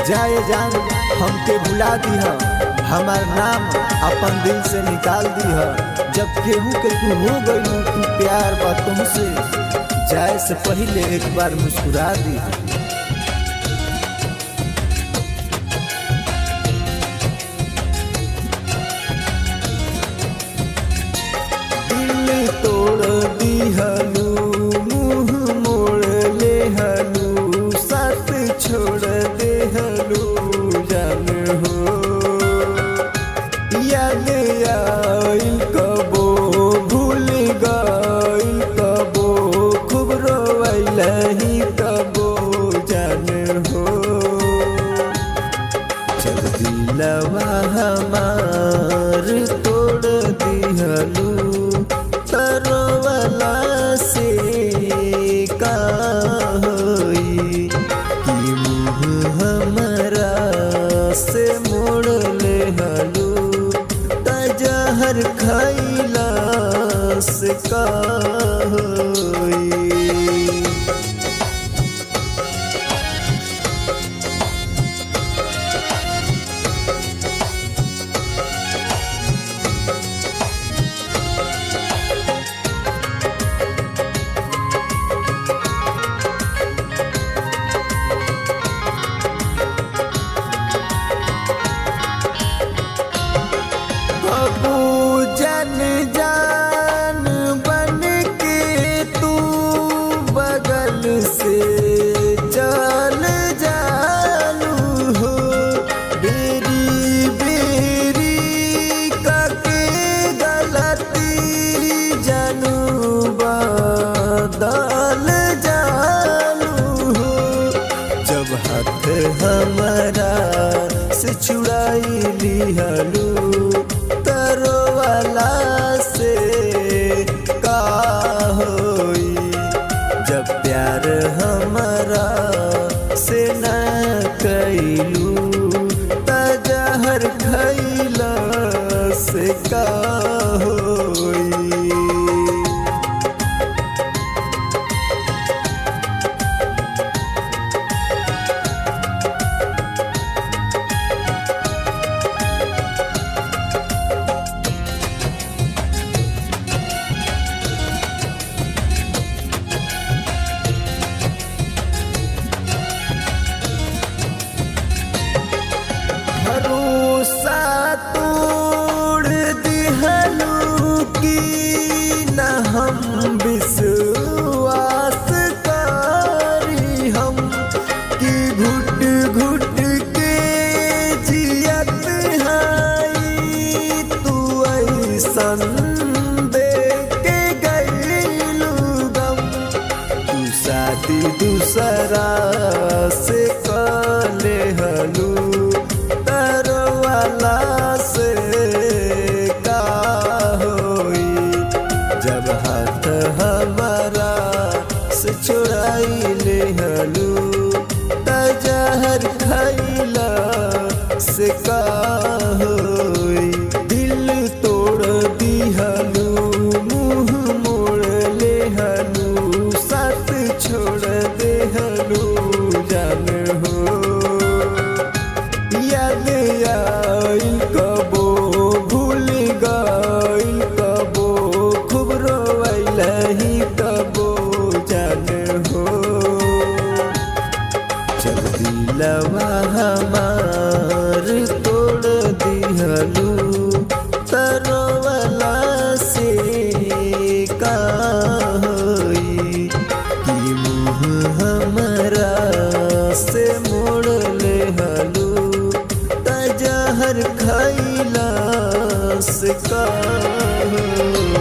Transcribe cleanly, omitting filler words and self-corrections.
जाए जान हमके भुला दीह, हमार नाम अपन दिल से निकाल दीह। जब केहू के तू हो गई तू प्यार बा तुमसे, जाए से पहले एक बार मुस्कुरा दी। दिल तोड़ दीहलू, मुँह मोड़ लेहलू, साथ छोड़ देहलू जान हो। याद आइल कबो भूल गइल कबो, खूब रोइलही कबो जान हो। चल दिलवा हमार तोड़ दिहलू, तरोवाला से का होई कि मुँह हमारा से मोड़ लेहलू, तजहर खइला से का होई। जान जान बन के तू बगल से चल जालू हो, बेरी बेरी काके गलती जानू बदल जालू हो। जब हाथ हमारा से छुड़ाई लिहलू, तरोवाला से का होई। जब प्यार हमारा से न कइलू, तजहर खइला से का होई। भरोसा तोड़ दिहलू कि न हम विश्वास करी, हम कि घुट घुट के जियत हई तू ऐसन देख के गइलू गम। तू शादी दूसरा से कर लेहलू, तरोवाला से का होई। जब हाथ हमारा से छुड़ाई लेहलू, तजहर खइला से का होई। दिल तोड़ दिहलू, मुँह मोड़ लेहलू, साथ छोड़ देहलू जान हो। याद आइल कबो भूल गइल कबो, खूब रोइलही कबो जान हो। चल दिलवा हमार तोड़ दिहलू, तरोवाला से का होई कि मुँह हमारा से मोड़ लेहलू, तजहर खइला से का होई।